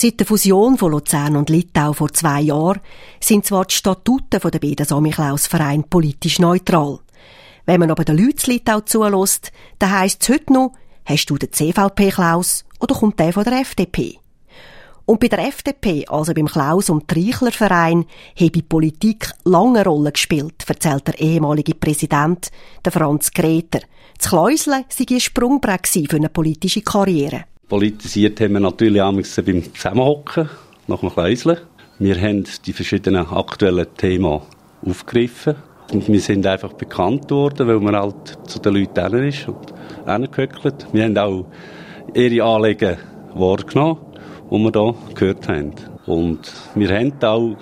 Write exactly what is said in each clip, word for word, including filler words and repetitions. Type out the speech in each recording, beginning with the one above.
Seit der Fusion von Luzern und Littau vor zwei Jahren sind zwar die Statuten der beiden Samichlaus-Vereine politisch neutral. Wenn man aber den Leuten in Littau zulässt, dann heisst es heute noch, hast du den C V P-Klaus oder kommt der von der F D P? Und bei der F D P, also beim Klaus- und Treichler-Verein, habe die Politik lange eine Rolle gespielt, erzählt der ehemalige Präsident, der Franz Greter. Das Kläusle sei ein Sprungbrett für eine politische Karriere. Politisiert haben wir natürlich auch beim Zusammenhocken, nach dem Kläusle. Wir haben die verschiedenen aktuellen Themen aufgegriffen. Und wir sind einfach bekannt worden, weil man halt zu den Leuten hin ist und hingehöckelt. Wir haben auch ihre Anliegen wahrgenommen, die wir hier gehört haben. Und wir haben auch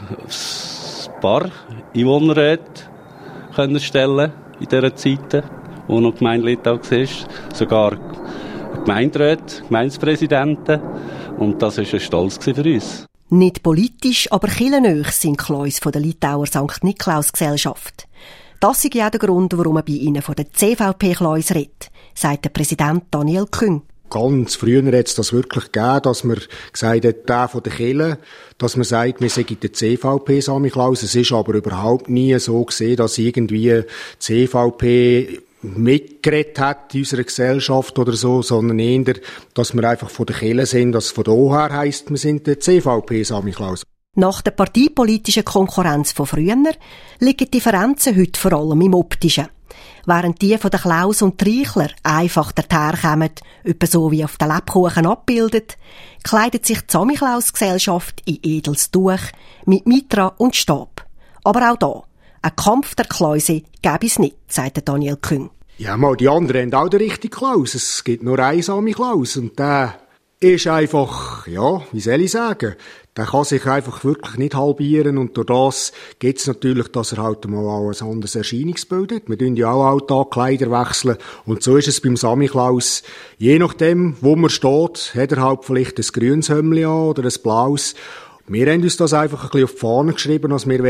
ein paar Einwohnerräte können stellen in dieser Zeit, wo noch Gemeinde Littau war. Sogar Gemeinderäte, Gemeindepräsidenten. Und das war ein Stolz für uns. Nicht politisch, aber kirchennah sind Kleus von der Litauer Sankt Niklaus-Gesellschaft. Das ist ja der Grund, warum man bei ihnen von der C V P-Kleus redet, sagt der Präsident Daniel Küng. Ganz früher hat es das wirklich gegeben, dass man gesagt hat, der von der Kirche, dass man sagt, wir sind der C V P-Samichlaus. Es ist aber überhaupt nie so gesehen, dass irgendwie C V P mitgeredet hat in unserer Gesellschaft oder so, sondern eher, dass wir einfach von der Kirche sind, dass von daher heisst, wir sind der C V P-Samichlaus. Nach der parteipolitischen Konkurrenz von früher liegen die Differenzen heute vor allem im Optischen. Während die von der Klaus und Treichler einfach daherkommen, etwa so wie auf den Lebkuchen abbildet, kleidet sich die Samichlaus-Gesellschaft in edles Tuch mit Mitra und Stab. Aber auch da, ein Kampf der Kläuse gäbe es nicht, sagt Daniel Küng. Ja, mal, die anderen haben auch den richtigen Klaus. Es gibt nur einen Samichlaus und der ist einfach, ja, wie soll ich sagen, der kann sich einfach wirklich nicht halbieren und durch das gibt es natürlich, dass er halt mal auch ein anderes Erscheinungsbild hat. Wir tun ja auch Alltag Kleider wechseln und so ist es beim Samichlaus. Je nachdem, wo man steht, hat er halt vielleicht ein grünes Hemdli an oder ein blaues. Wir haben uns das einfach ein bisschen auf die Fahne geschrieben, dass wir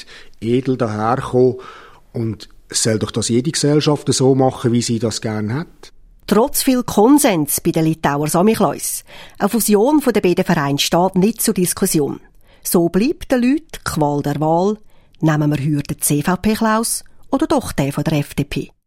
edel daherkommen und es soll doch das jede Gesellschaft so machen, wie sie das gerne hat. Trotz viel Konsens bei den Litauer Samichlaus. Eine Fusion der beiden Vereine steht nicht zur Diskussion. So bleibt den Leuten die Qual der Wahl. Nehmen wir heute den C V P-Klaus oder doch den von der F D P?